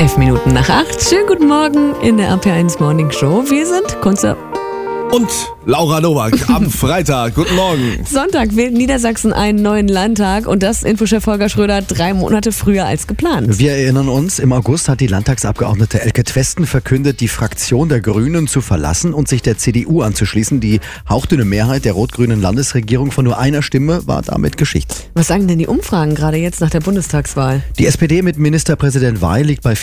11 Minuten nach 8. Schönen guten Morgen in der RP1 Morning Show. Wir sind Kunze und Laura Nowak am Freitag. Guten Morgen. Sonntag wählt Niedersachsen einen neuen Landtag und das Infochef Holger Schröder 3 Monate früher als geplant. Wir erinnern uns, im August hat die Landtagsabgeordnete Elke Twesten verkündet, die Fraktion der Grünen zu verlassen und sich der CDU anzuschließen. Die hauchdünne Mehrheit der rot-grünen Landesregierung von nur einer Stimme war damit Geschichte. Was sagen denn die Umfragen gerade jetzt nach der Bundestagswahl? Die SPD mit Ministerpräsident Weil liegt bei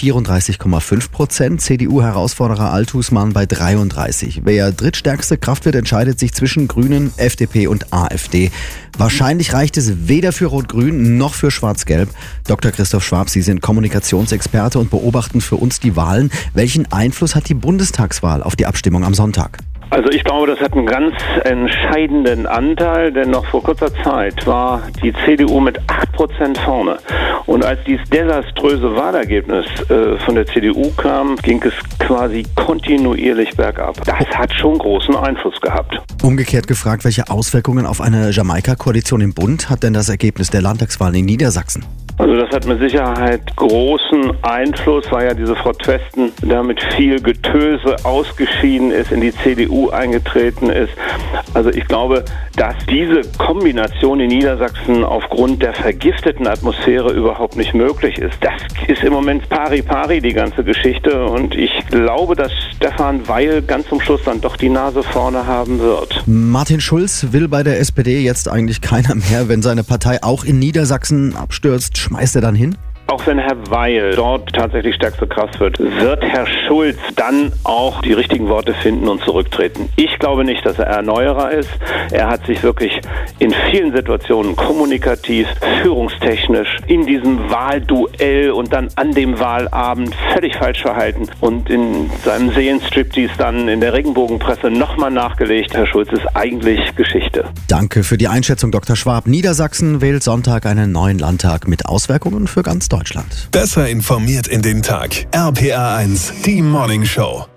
34,5%, CDU-Herausforderer Althusmann bei 33%. Wer drittstärkste Kraft wird, entscheidet sich zwischen Grünen, FDP und AfD. Wahrscheinlich reicht es weder für Rot-Grün noch für Schwarz-Gelb. Dr. Christoph Schwab, Sie sind Kommunikationsexperte und beobachten für uns die Wahlen. Welchen Einfluss hat die Bundestagswahl auf die Abstimmung am Sonntag? Also ich glaube, das hat einen ganz entscheidenden Anteil, denn noch vor kurzer Zeit war die CDU mit 8% vorne. Und als dieses desaströse Wahlergebnis von der CDU kam, ging es quasi kontinuierlich bergab. Das hat schon großen Einfluss gehabt. Umgekehrt gefragt, welche Auswirkungen auf eine Jamaika-Koalition im Bund hat denn das Ergebnis der Landtagswahl in Niedersachsen? Also das hat mit Sicherheit großen Einfluss, weil ja diese Frau Twesten da mit viel Getöse ausgeschieden ist, in die CDU eingetreten ist. Also ich glaube, dass diese Kombination in Niedersachsen aufgrund der vergifteten Atmosphäre überhaupt nicht möglich ist. Das ist im Moment pari-pari, die ganze Geschichte. Und ich glaube, dass Stefan Weil ganz zum Schluss dann doch die Nase vorne haben wird. Martin Schulz will bei der SPD jetzt eigentlich keiner mehr. Wenn seine Partei auch in Niedersachsen abstürzt, schmeißt er dann hin? Auch wenn Herr Weil dort tatsächlich stärkste Kraft wird Herr Schulz dann auch die richtigen Worte finden und zurücktreten. Ich glaube nicht, dass er Erneuerer ist. Er hat sich wirklich in vielen Situationen kommunikativ, führungstechnisch in diesem Wahlduell und dann an dem Wahlabend völlig falsch verhalten und in seinem Seelenstriptease dann in der Regenbogenpresse nochmal nachgelegt. Herr Schulz ist eigentlich Geschichte. Danke für die Einschätzung, Dr. Schwab. Niedersachsen wählt Sonntag einen neuen Landtag mit Auswirkungen für ganz Deutschland. Besser informiert in den Tag. RPA1, die Morning Show.